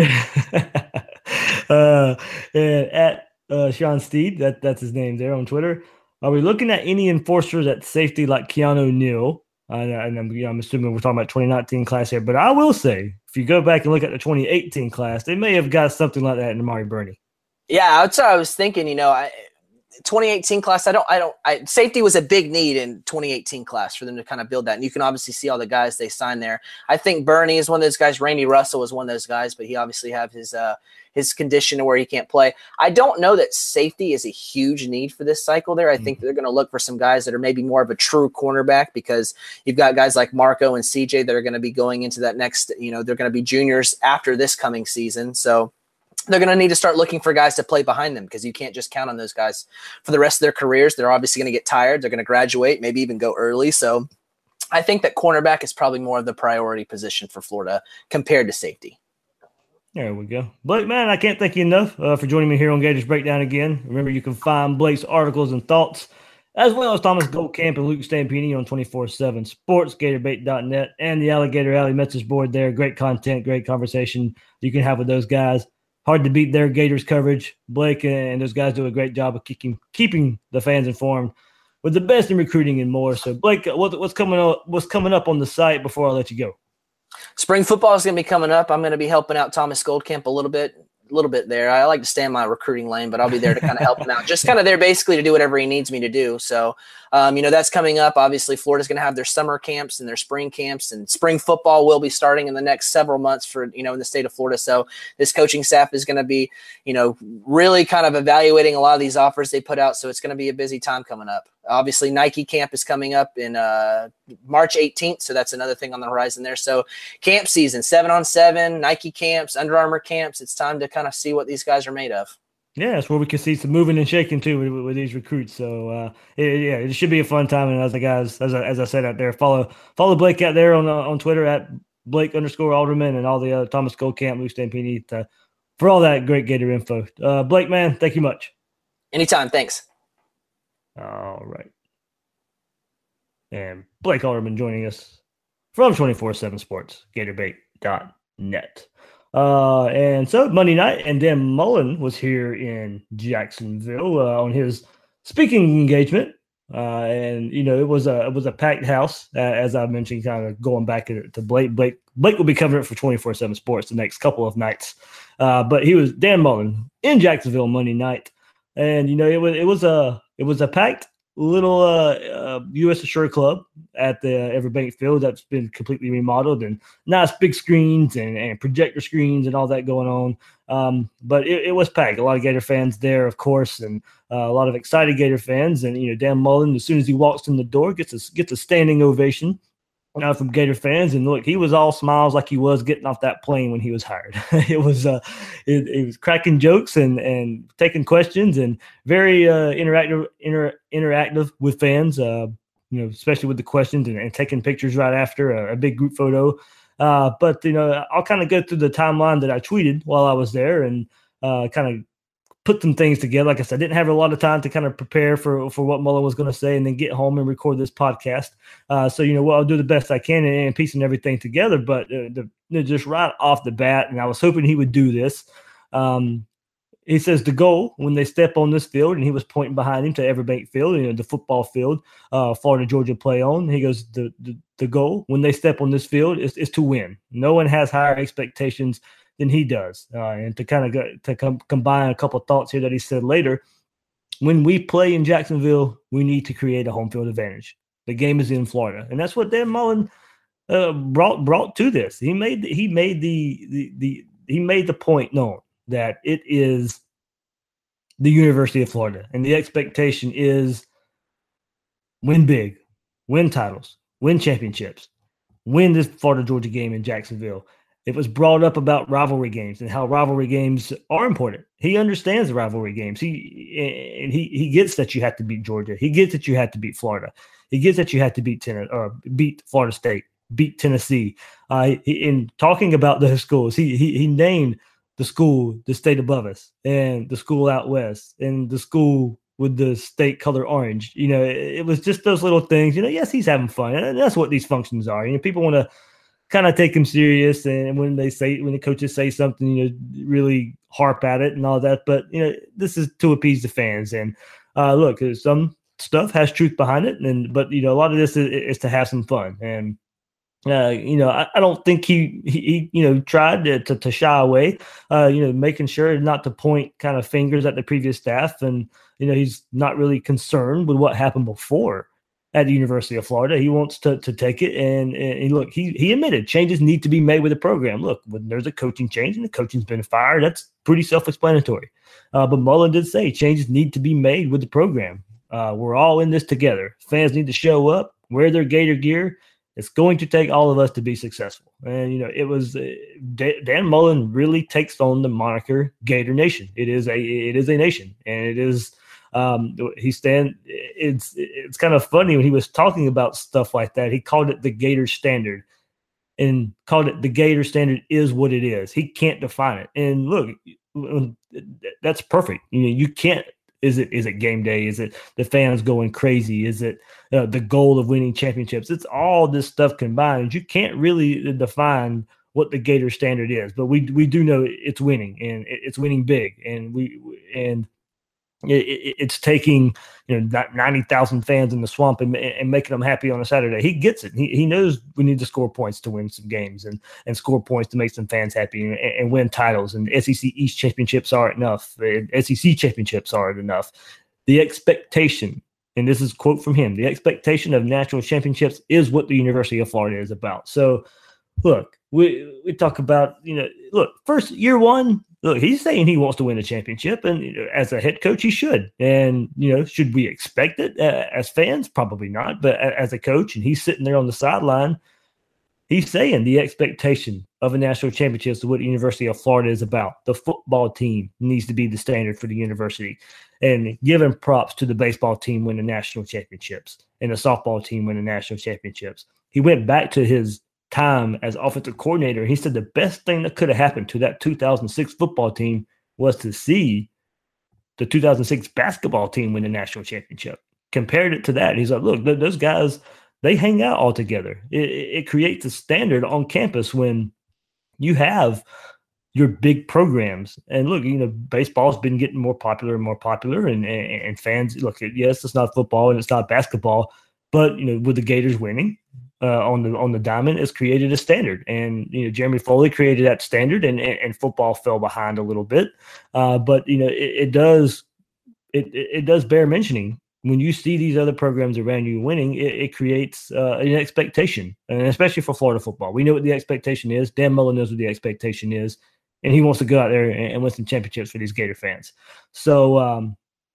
uh, at uh, Sean Steed, that, that's his name there on Twitter. Are we looking at any enforcers at safety like Keanu Neal? Uh, and I'm, you know, I'm assuming we're talking about twenty nineteen class here, but I will say, if you go back and look at the twenty eighteen class, they may have got something like that in Amari Burney. Yeah, that's what I was thinking. You know, I, twenty eighteen class, I don't, I don't, I, safety was a big need in twenty eighteen class for them to kind of build that. And you can obviously see all the guys they signed there. I think Burney is one of those guys. Randy Russell was one of those guys, but he obviously have his, uh, his condition to where he can't play. I don't know that safety is a huge need for this cycle there. I mm-hmm. think they're going to look for some guys that are maybe more of a true cornerback, because you've got guys like Marco and C J that are going to be going into that next, you know, they're going to be juniors after this coming season. So they're going to need to start looking for guys to play behind them, because you can't just count on those guys for the rest of their careers. They're obviously going to get tired. They're going to graduate, maybe even go early. So I think that cornerback is probably more of the priority position for Florida compared to safety. There we go. Blake, man, I can't thank you enough uh, for joining me here on Gators Breakdown again. Remember, you can find Blake's articles and thoughts, as well as Thomas Goldcamp and Luke Stampini on twenty-four seven Sports, Gator Bait dot net, and the Alligator Alley message board there. Great content, great conversation you can have with those guys. Hard to beat their Gators coverage. Blake and those guys do a great job of keeping keeping the fans informed with the best in recruiting and more. So, Blake, what, what's coming up? What's coming up on the site before I let you go? Spring football is going to be coming up. I'm going to be helping out Thomas Goldcamp a little bit, a little bit there. I like to stay in my recruiting lane, but I'll be there to kind of help him out. Just kind of there basically to do whatever he needs me to do. So, um, you know, that's coming up. Obviously, Florida's going to have their summer camps and their spring camps, and spring football will be starting in the next several months for, you know, in the state of Florida. So this coaching staff is going to be, you know, really kind of evaluating a lot of these offers they put out. So it's going to be a busy time coming up. Obviously, Nike camp is coming up in uh, March eighteenth, so that's another thing on the horizon there. So camp season, seven on seven, Nike camps, Under Armour camps. It's time to kind of see what these guys are made of. Yeah, that's where we can see some moving and shaking too with, with these recruits. So uh, it, yeah, it should be a fun time. And as the guys, as I, as I said out there, follow follow Blake out there on uh, on Twitter at Blake underscore Alderman and all the other Thomas Goldcamp, Lou Stampini to, for all that great Gator info. Uh, Blake, man, thank you much. Anytime, thanks. All right. And Blake Alderman joining us from twenty-four seven Sports, Gatorbait dot net. Uh, and so Monday night, and Dan Mullen was here in Jacksonville uh, on his speaking engagement. Uh, and, you know, it was a it was a packed house, uh, as I mentioned, kind of going back to, to Blake. Blake. Blake will be covering it for twenty-four seven Sports the next couple of nights. Uh, but he was Dan Mullen in Jacksonville Monday night. And, you know, it was it was a it was a packed little uh, uh, U S Assure Club at the Everbank Field that's been completely remodeled and nice big screens and, and projector screens and all that going on. Um, but it, it was packed. A lot of Gator fans there, of course, and uh, a lot of excited Gator fans. And, you know, Dan Mullen, as soon as he walks in the door, gets a, gets a standing ovation uh, from Gator fans. And look, he was all smiles like he was getting off that plane when he was hired. it was uh, it, it was cracking jokes and and taking questions and very uh, interactive inter, interactive with fans. Uh, you know, especially with the questions and, and taking pictures right after a, a big group photo. Uh, but you know, I'll kind of go through the timeline that I tweeted while I was there and uh, kind of put some things together. Like I said, I didn't have a lot of time to kind of prepare for, for what Mullen was going to say and then get home and record this podcast. Uh, so, you know, well, I'll do the best I can and, and piecing everything together, but uh, the, you know, just right off the bat, and I was hoping he would do this. Um, he says the goal when they step on this field, and he was pointing behind him to Everbank Field, you know, the football field, uh, Florida, Georgia play on. He goes, the, the, the goal when they step on this field is, is to win. No one has higher expectations than he does. Uh, and to kind of go, to com- combine a couple of thoughts here that he said later, when we play in Jacksonville, we need to create a home field advantage. The game is in Florida, and that's what Dan Mullen uh, brought brought to this. He made the, he made the, the the he made the point known that it is the University of Florida, and the expectation is win big, win titles, win championships, win this Florida Georgia game in Jacksonville. It was brought up about rivalry games and how rivalry games are important. He understands the rivalry games. He and he he gets that you have to beat Georgia. He gets that you have to beat Florida. He gets that you have to beat Tennessee or beat Florida State, beat Tennessee. Uh, he, in talking about the schools, he he he named the school, the state above us, and the school out west, and the school with the state color orange. You know, it, it was just those little things. You know, yes, he's having fun, and that's what these functions are. You know, people want to kind of take him serious, and when they say when the coaches say something, you know, really harp at it and all that. But you know, this is to appease the fans. And uh, look, some stuff has truth behind it, and but you know, a lot of this is, is to have some fun. And uh, you know, I, I don't think he, he he you know tried to to, to shy away. Uh, you know, making sure not to point kind of fingers at the previous staff, and you know, he's not really concerned with what happened before at the University of Florida. He wants to to take it, and, and look, he he admitted changes need to be made with the program. Look, when there's a coaching change and the coaching's been fired, that's pretty self-explanatory. Uh, but Mullen did say changes need to be made with the program. Uh, we're all in this together. Fans need to show up, wear their Gator gear. It's going to take all of us to be successful. And, you know, it was uh, Dan Mullen really takes on the moniker Gator Nation. It is a it is a nation, and it is Um, he stand. It's it's kind of funny when he was talking about stuff like that. He called it the Gator Standard, and called it the Gator Standard is what it is. He can't define it. And look, that's perfect. You know, you can't. Is it is it game day? Is it the fans going crazy? Is it uh, the goal of winning championships? It's all this stuff combined. You can't really define what the Gator Standard is, but we we do know it's winning, and it's winning big, and we and. It, it's taking, you know, ninety thousand fans in the swamp and, and making them happy on a Saturday. He gets it. He he knows we need to score points to win some games and, and score points to make some fans happy and, and win titles. And S E C East championships aren't enough. S E C championships aren't enough. The expectation, and this is a quote from him, the expectation of national championships is what the University of Florida is about. So, look, we we talk about, you know, look, first year one, look, he's saying he wants to win a championship, and as a head coach, he should. And, you know, should we expect it uh, as fans? Probably not. But as a coach, and he's sitting there on the sideline, he's saying the expectation of a national championship is what the University of Florida is about. The football team needs to be the standard for the university, and giving props to the baseball team winning national championships and the softball team winning national championships. He went back to his time as offensive coordinator. He said the best thing that could have happened to that two thousand six football team was to see the two thousand six basketball team win the national championship. Compared it to that, he's like, look, those guys, they hang out all together. It, it creates a standard on campus when you have your big programs. And look, you know, baseball's been getting more popular and more popular, and, and, and fans, look, yes, it's not football and it's not basketball, but, you know, with the Gators winning uh, on the on the diamond, it's created a standard. And, you know, Jeremy Foley created that standard, and, and, and football fell behind a little bit. Uh, but, you know, it, it does it, it does bear mentioning. When you see these other programs around you winning, it, it creates uh, an expectation, and especially for Florida football. We know what the expectation is. Dan Mullen knows what the expectation is, and he wants to go out there and, and win some championships for these Gator fans. So um,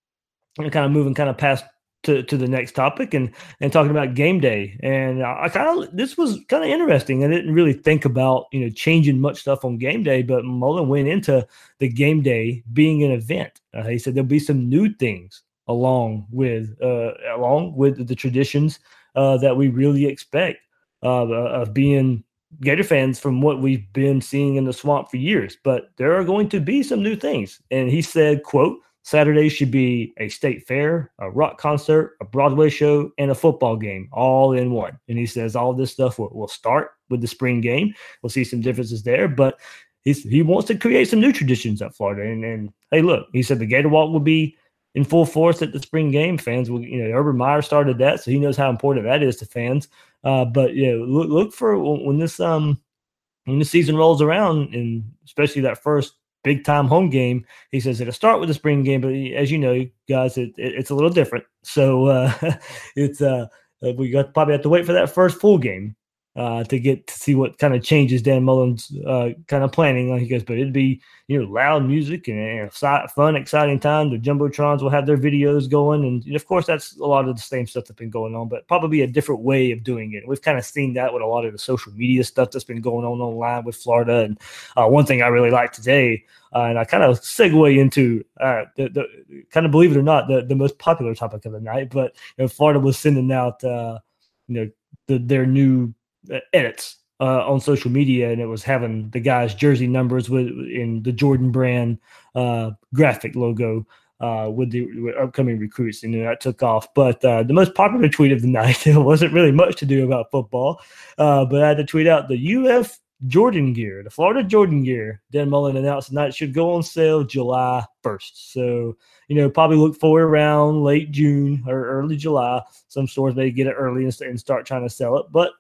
I'm kind of moving kind of past to, to the next topic and and talking about game day. And I kind of this was kind of interesting. I didn't really think about, you know, changing much stuff on game day, but Mullen went into the game day being an event. Uh, he said there'll be some new things along with uh, along with the traditions uh, that we really expect uh, of being Gator fans from what we've been seeing in the swamp for years. But there are going to be some new things. And he said, quote, Saturday should be a state fair, a rock concert, a Broadway show, and a football game all in one. And he says all this stuff will, will start with the spring game. We'll see some differences there, but he's, he wants to create some new traditions at Florida. And, and hey, look, he said the Gator Walk will be in full force at the spring game. Fans will, you know, Urban Meyer started that, so he knows how important that is to fans. Uh, but yeah, look, look for when this um when the season rolls around, and especially that first big time home game. He says it'll start with the spring game, but as you know, guys, it, it, it's a little different. So uh, it's uh we got probably have to wait for that first full game uh, to get to see what kind of changes Dan Mullen's uh, kind of planning on. He goes, but it'd be, you know, loud music and, and a fun, exciting time. The Jumbotrons will have their videos going. And of course, that's a lot of the same stuff that's been going on, but probably a different way of doing it. We've kind of seen that with a lot of the social media stuff that's been going on online with Florida. And uh, one thing I really like today, uh, and I kind of segue into uh, the, the kind of, believe it or not, the, the most popular topic of the night, but you know, Florida was sending out, uh, you know, the, their new edits uh, on social media, and it was having the guys' jersey numbers with in the Jordan brand uh, graphic logo uh, with the with upcoming recruits, and that took off. But uh, the most popular tweet of the night, it wasn't really much to do about football, uh, but I had to tweet out the U F Jordan gear, the Florida Jordan gear. Dan Mullen announced tonight should go on sale July first. So, you know, probably look for it around late June or early July. Some stores may get it early and start trying to sell it, but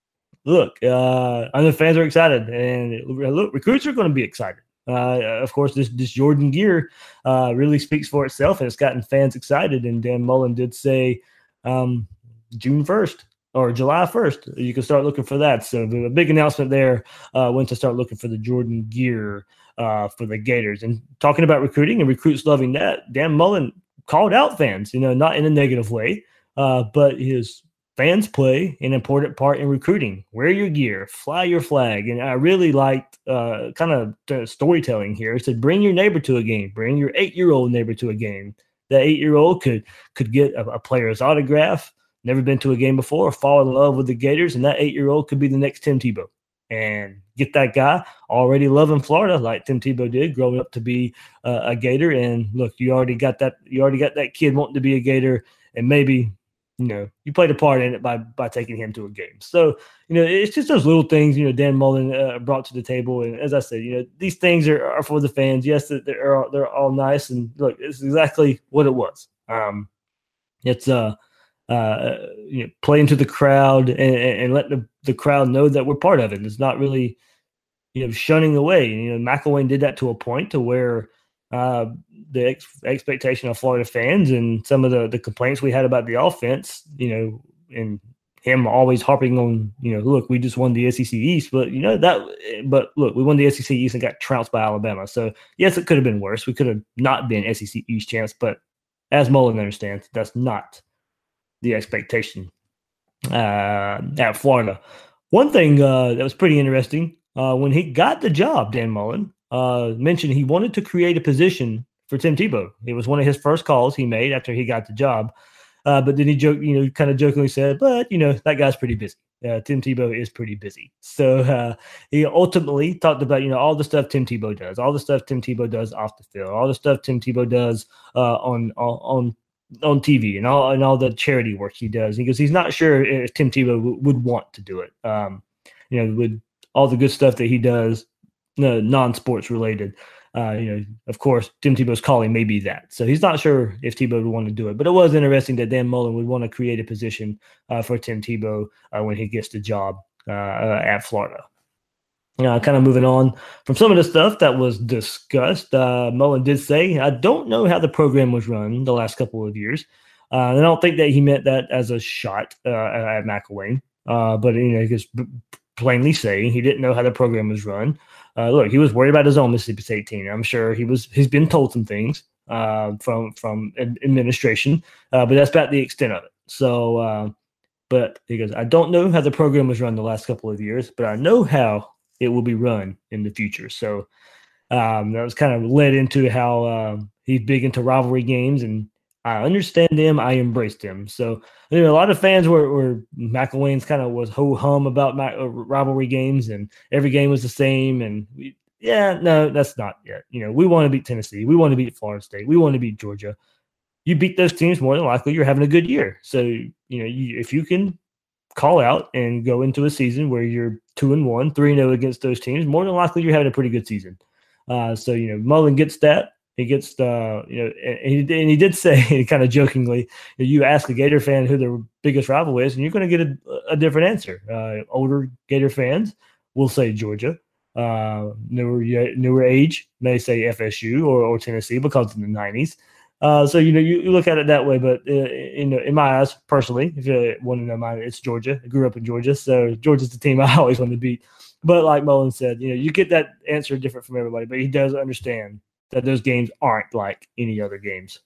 look, uh, I know fans are excited, and look, recruits are going to be excited. Uh, of course, this, this Jordan gear uh, really speaks for itself, and it's gotten fans excited. And Dan Mullen did say um, June first or July first, you can start looking for that. So the big announcement there uh, went to start looking for the Jordan gear uh, for the Gators. And talking about recruiting and recruits loving that, Dan Mullen called out fans, you know, not in a negative way, uh, but his fans play an important part in recruiting. Wear your gear, fly your flag. And I really liked uh, kind of the storytelling here. It said, bring your neighbor to a game, bring your eight-year-old neighbor to a game. That eight-year-old could could get a, a player's autograph, never been to a game before, fall in love with the Gators, and that eight-year-old could be the next Tim Tebow. And get that guy already loving Florida like Tim Tebow did, growing up to be uh, a Gator. And look, you already got that. You already got that kid wanting to be a Gator, and maybe, you know, you played a part in it by by taking him to a game. So, you know, it's just those little things, you know, Dan Mullen uh, brought to the table. And as I said, you know, these things are, are for the fans. Yes, they're all, they're all nice. And look, it's exactly what it was. Um, it's uh, uh, you know, play into the crowd and, and let the, the crowd know that we're part of it. It's not really, you know, shunning away. You know, McElwain did that to a point to where uh, the ex- expectation of Florida fans and some of the, the complaints we had about the offense, you know, and him always harping on, you know, look, we just won the S E C East, but you know that, but look, we won the S E C East and got trounced by Alabama. So yes, it could have been worse. We could have not been S E C East champs, but as Mullen understands, that's not the expectation uh, at Florida. One thing uh, that was pretty interesting uh, when he got the job, Dan Mullen uh, mentioned he wanted to create a position for Tim Tebow. It was one of his first calls he made after he got the job. Uh, but then he joke, you know, kind of jokingly said, "But you know, that guy's pretty busy. Uh, Tim Tebow is pretty busy." So uh, he ultimately talked about, you know, all the stuff Tim Tebow does, all the stuff Tim Tebow does off the field, all the stuff Tim Tebow does uh, on on on T V, and all and all the charity work he does. He goes, he's not sure if Tim Tebow w- would want to do it. Um, you know, with all the good stuff that he does, no, non-sports related. Uh, you know, of course, Tim Tebow's calling may be that. So he's not sure if Tebow would want to do it. But it was interesting that Dan Mullen would want to create a position uh, for Tim Tebow uh, when he gets the job uh, uh, at Florida. Uh, kind of moving on from some of the stuff that was discussed, uh, Mullen did say, I don't know how the program was run the last couple of years. Uh, and I don't think that he meant that as a shot uh, at McElwain. Uh, but, you know, just plainly saying he didn't know how the program was run. Uh, look, he was worried about his own Mississippi State team. I'm sure he was. He's been told some things uh, from from administration, uh, but that's about the extent of it. So, uh, but he goes, I don't know how the program was run the last couple of years, but I know how it will be run in the future. So um, that was kind of led into how uh, he's big into rivalry games, and I understand them. I embrace them. So you know, a lot of fans were, were McElwain's kind of was ho hum about my, uh, rivalry games, and every game was the same. And we, yeah, no, that's not yet. You know, we want to beat Tennessee. We want to beat Florida State. We want to beat Georgia. You beat those teams, more than likely you're having a good year. So you know, you, if you can call out and go into a season where you're two and one, three and zero against those teams, more than likely you're having a pretty good season. Uh, so you know, Mullen gets that. He gets the, you know, and he, and he did say kind of jokingly, you ask a Gator fan who their biggest rival is, and you're going to get a, a different answer. Uh, older Gator fans will say Georgia. Uh, newer newer age may say F S U or, or Tennessee because in the nineties. Uh, so, you know, you, you look at it that way. But, uh, you know, in my eyes, personally, if you want to know mine, it's Georgia. I grew up in Georgia. So Georgia's the team I always want to beat. But like Mullen said, you know, you get that answer different from everybody. But he does understand that those games aren't like any other games.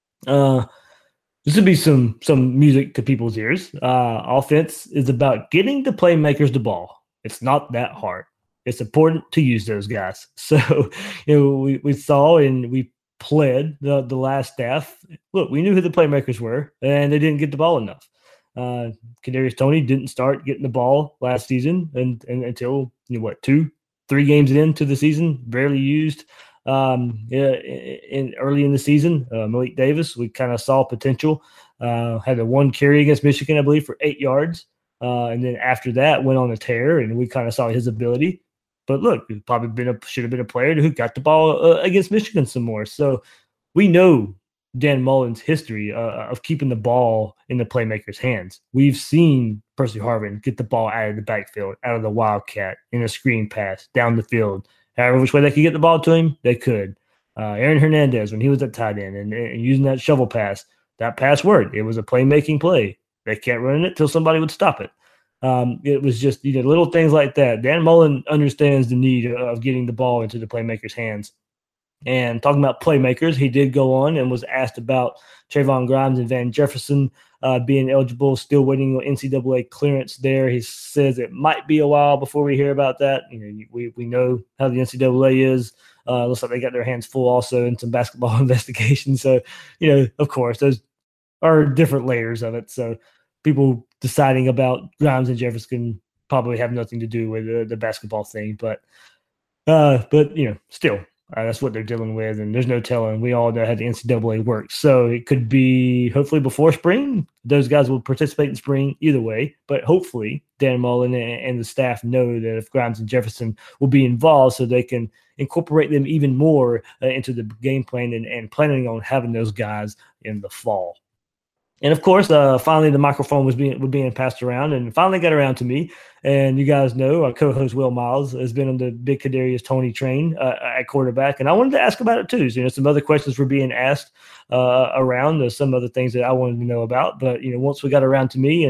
Uh, this would be some some music to people's ears. Uh, offense is about getting the playmakers the ball. It's not that hard. It's important to use those guys. So, you know, we, we saw and we pled the, the last staff. Look, we knew who the playmakers were, and they didn't get the ball enough. Uh, Kadarius Toney didn't start getting the ball last season and, and until, you know, what, two, three games into the season, barely used. Um, in, in early in the season, uh, Malik Davis, we kind of saw potential. Uh, had a one carry against Michigan, I believe, for eight yards, uh, and then after that went on a tear, and we kind of saw his ability. But look, he's probably been a should have been a player who got the ball uh, against Michigan some more. So we know Dan Mullen's history uh, of keeping the ball in the playmakers' hands. We've seen Percy Harvin get the ball out of the backfield, out of the Wildcat, in a screen pass down the field. However which way they could get the ball to him, they could. Uh, Aaron Hernandez, when he was at tight end and, and using that shovel pass, that pass worked. It was a playmaking play. They kept running it till somebody would stop it. Um, it was just, you know, little things like that. Dan Mullen understands the need of getting the ball into the playmakers' hands. And talking about playmakers, he did go on and was asked about Trayvon Grimes and Van Jefferson uh, being eligible, still waiting on N C double A clearance there. He says it might be a while before we hear about that. You know, we, we know how the N C double A is. Uh, looks like they got their hands full also in some basketball investigations. So, you know, of course, those are different layers of it. So people deciding about Grimes and Jefferson probably have nothing to do with the, the basketball thing. But, uh, but you know, still. Uh, that's what they're dealing with, and there's no telling. We all know how the N C double A works. So it could be hopefully before spring. Those guys will participate in spring either way, but hopefully Dan Mullen and, and the staff know that if Grimes and Jefferson will be involved so they can incorporate them even more uh, into the game plan and, and planning on having those guys in the fall. And of course, uh, finally the microphone was being was being passed around, and finally got around to me. And you guys know our co-host Will Miles has been on the big Kadarius Toney train uh, at quarterback, and I wanted to ask about it too. So, you know, some other questions were being asked uh, around. There's some other things that I wanted to know about, but you know, once we got around to me and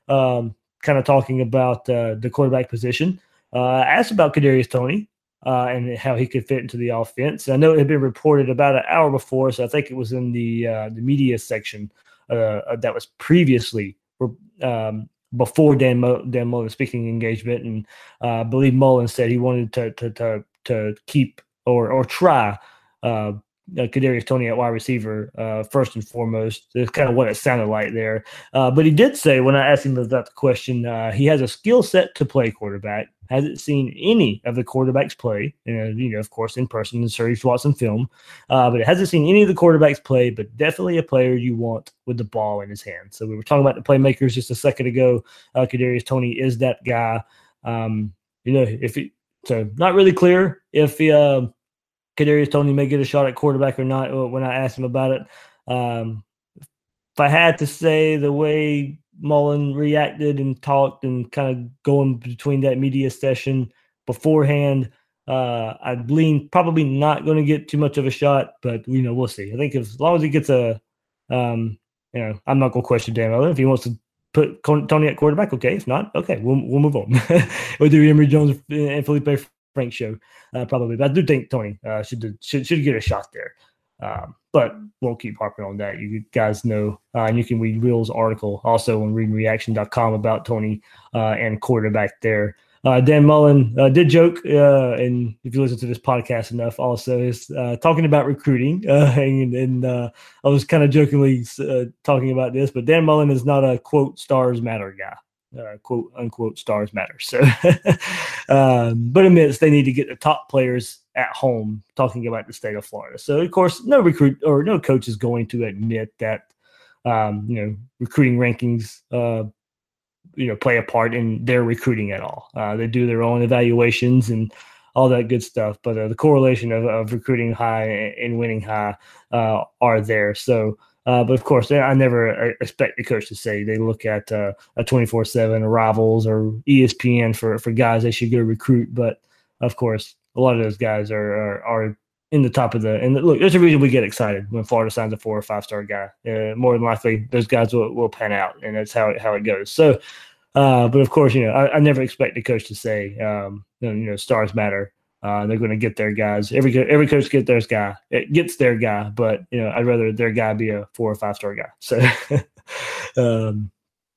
um, kind of talking about uh, the quarterback position. Uh, I asked about Kadarius Toney uh, and how he could fit into the offense. I know it had been reported about an hour before, so I think it was in the uh, the media section uh, that was previously um, before Dan, Mo- Dan Mullen's speaking engagement, and uh, I believe Mullen said he wanted to to to, to keep or or try uh, Uh, Kadarius Toney at wide receiver, uh, first and foremost. That's kind of what it sounded like there. Uh, but he did say, when I asked him about the question, uh, he has a skill set to play quarterback. Hasn't seen any of the quarterbacks play, and, you know, of course, in person, and sure he's watched some film. Uh, but it hasn't seen any of the quarterbacks play, but definitely a player you want with the ball in his hand. So we were talking about the playmakers just a second ago. Uh, Kadarius Toney is that guy. Um, you know, if he, so not really clear if he, uh, Kadarius Toney may get a shot at quarterback or not when I asked him about it. Um, if I had to say the way Mullen reacted and talked and kind of going between that media session beforehand, uh, I'd lean probably not going to get too much of a shot, but, you know, we'll see. I think if, as long as he gets a, um, you know, I'm not going to question Dan Mullen. If he wants to put Toney at quarterback, okay. If not, okay, we'll, we'll move on. We'll do Emory Jones and Felipe Frank show, uh, probably. But I do think Toney uh, should, should should get a shot there. Um, but we'll keep harping on that. You guys know, uh, and you can read Will's article also on reading reaction dot com about Toney uh, and quarterback there. Uh, Dan Mullen uh, did joke, uh, and if you listen to this podcast enough, also is uh, talking about recruiting. Uh, and and uh, I was kind of jokingly uh, talking about this, but Dan Mullen is not a, quote, stars matter guy. Uh, quote unquote stars matter. So, um, but admits they need to get the top players at home, talking about the state of Florida. So, of course, no recruit or no coach is going to admit that, um, you know, recruiting rankings, uh, you know, play a part in their recruiting at all. Uh, they do their own evaluations and all that good stuff. But uh, the correlation of, of recruiting high and winning high uh, are there. So, Uh, but, of course, I never expect the coach to say they look at uh, a twenty-four seven Rivals or E S P N for, for guys they should go recruit. But, of course, a lot of those guys are are, are in the top of the – and, look, there's a reason we get excited when Florida signs a four- or five-star guy. Uh, more than likely, those guys will, will pan out, and that's how it, how it goes. So, uh, but, of course, you know, I, I never expect the coach to say, um, you know, stars matter. Uh, they're going to get their guys. Every every coach gets their guy. It gets their guy, but you know I'd rather their guy be a four or five star guy. So, um,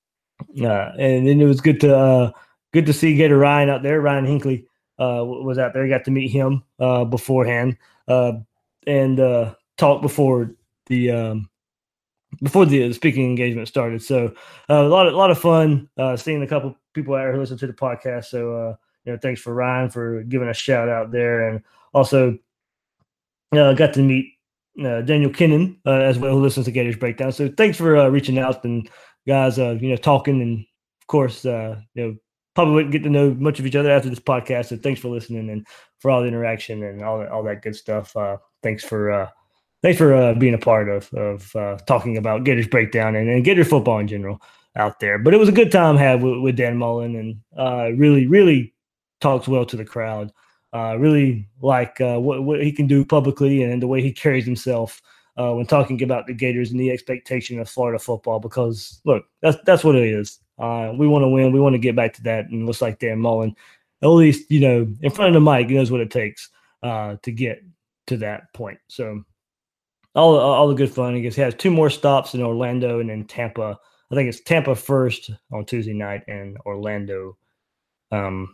uh, and then it was good to uh, good to see Gator Ryan out there. Ryan Hinckley uh, was out there. Got to meet him uh, beforehand uh, and uh, talk before the um, before the speaking engagement started. So uh, a lot of a lot of fun uh, seeing a couple people out here who listen to the podcast. So. Uh, You know, thanks for Ryan for giving a shout out there, and also uh, got to meet uh, Daniel Kennan uh, as well, who listens to Gators Breakdown. So thanks for uh, reaching out and guys, uh, you know, talking, and of course, uh, you know, probably wouldn't get to know much of each other after this podcast. So thanks for listening and for all the interaction and all that, all that good stuff. Uh, thanks for uh, thanks for uh, being a part of of uh, talking about Gators Breakdown and, and Gators football in general out there. But it was a good time had with, with Dan Mullen, and uh, really, really. Talks well to the crowd. Uh, really like uh, what, what he can do publicly and the way he carries himself uh, when talking about the Gators and the expectation of Florida football. Because look, that's that's what it is. Uh, we want to win. We want to get back to that. And it looks like Dan Mullen, at least you know, in front of the mic, he knows what it takes uh, to get to that point. So all all the good fun. I guess he has two more stops in Orlando and then Tampa. I think it's Tampa first on Tuesday night and Orlando. Um,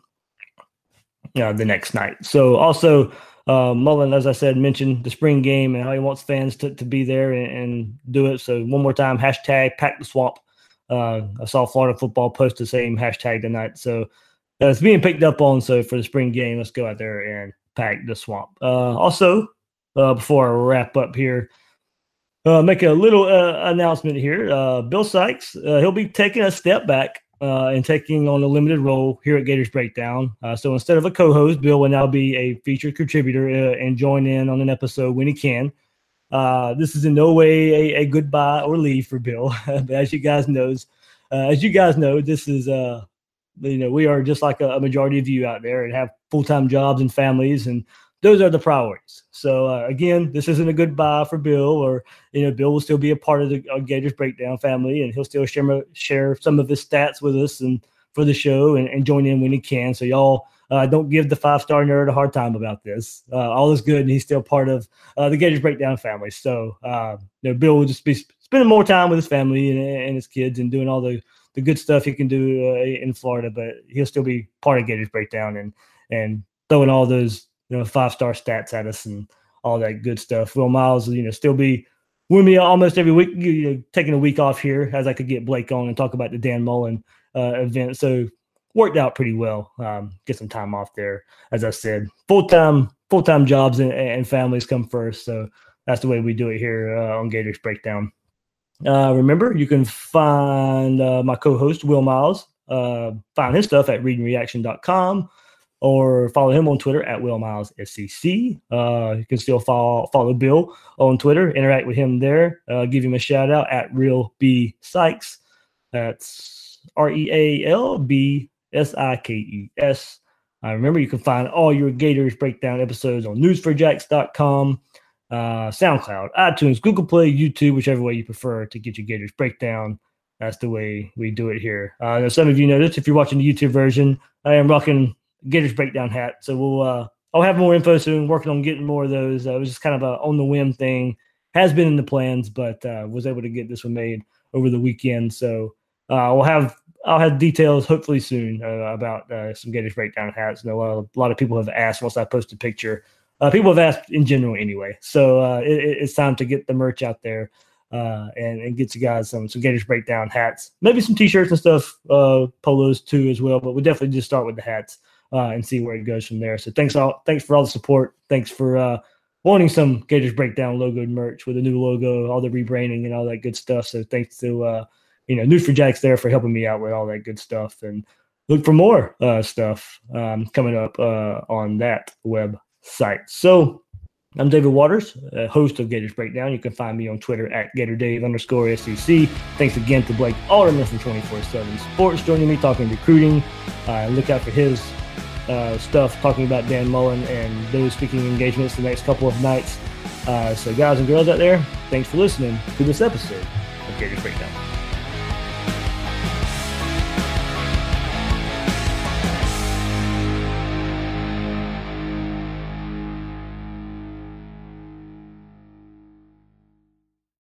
Uh, the next night. So also uh, Mullen, as I said, mentioned the spring game and how he wants fans to, to be there and, and do it. So one more time, hashtag Pack the Swamp. Uh, I saw Florida football post the same hashtag tonight. So uh, it's being picked up on. So for the spring game, let's go out there and pack the swamp. Uh, also, uh, before I wrap up here, uh, make a little uh, announcement here. Uh, Bill Sykes, uh, he'll be taking a step back Uh, and taking on a limited role here at Gators Breakdown. Uh, so instead of a co-host, Bill will now be a featured contributor uh, and join in on an episode when he can. Uh, this is in no way a, a goodbye or leave for Bill. But as you guys knows, uh, as you guys know, this is uh, you know we are just like a, a majority of you out there and have full-time jobs and families and those are the priorities. So uh, again, this isn't a goodbye for Bill, or you know, Bill will still be a part of the uh, Gators Breakdown family, and he'll still share share some of his stats with us and for the show, and, and join in when he can. So y'all uh, don't give the five star nerd a hard time about this. Uh, all is good, and he's still part of uh, the Gators Breakdown family. So uh, you know, Bill will just be spending more time with his family and, and his kids, and doing all the the good stuff he can do uh, in Florida. But he'll still be part of Gators Breakdown and and throwing all those, you know, five-star stats at us and all that good stuff. Will Miles, you know, still be with me almost every week, you know, taking a week off here as I could get Blake on and talk about the Dan Mullen uh, event. So worked out pretty well. Um, get some time off there. As I said, full-time, full-time jobs and, and families come first. So that's the way we do it here uh, on Gators Breakdown. Uh, remember, you can find uh, my co-host, Will Miles, uh, find his stuff at reading reaction dot com. Or follow him on Twitter at Will Miles S C C. Uh, you can still follow follow Bill on Twitter, interact with him there. Uh, give him a shout out at Real B Sykes. That's R E A L B S I K E S. Uh, remember, you can find all your Gators Breakdown episodes on news for jacks dot com, uh, SoundCloud, iTunes, Google Play, YouTube, whichever way you prefer to get your Gators Breakdown. That's the way we do it here. Uh, now some of you noticed, if you're watching the YouTube version, I am rocking Gators Breakdown hat. So we'll uh, I'll have more info soon. Working on getting more of those. Uh, it was just kind of a on the whim thing. Has been in the plans, but uh, was able to get this one made over the weekend. So uh, we'll have I'll have details hopefully soon uh, about uh, some Gators Breakdown hats. And a lot of, a lot of people have asked once I post a picture. Uh, people have asked in general anyway. So uh, it, it's time to get the merch out there uh, and, and get you guys some some Gators Breakdown hats. Maybe some T-shirts and stuff, uh, polos too as well. But we'll definitely just start with the hats. Uh, and see where it goes from there. So thanks all, thanks for all the support. Thanks for uh, wanting some Gators Breakdown logoed merch with a new logo, all the rebranding and all that good stuff. So thanks to uh, you know, News for Jacks there for helping me out with all that good stuff. And look for more uh, stuff um, coming up uh, on that website. So I'm David Waters, uh, host of Gators Breakdown. You can find me on Twitter at GatorDave underscore S E C. Thanks again to Blake Alderman from twenty-four seven Sports joining me talking recruiting. Uh, look out for his Uh, stuff talking about Dan Mullen and those speaking engagements the next couple of nights. Uh, so guys and girls out there, thanks for listening to this episode of Gators Breakdown.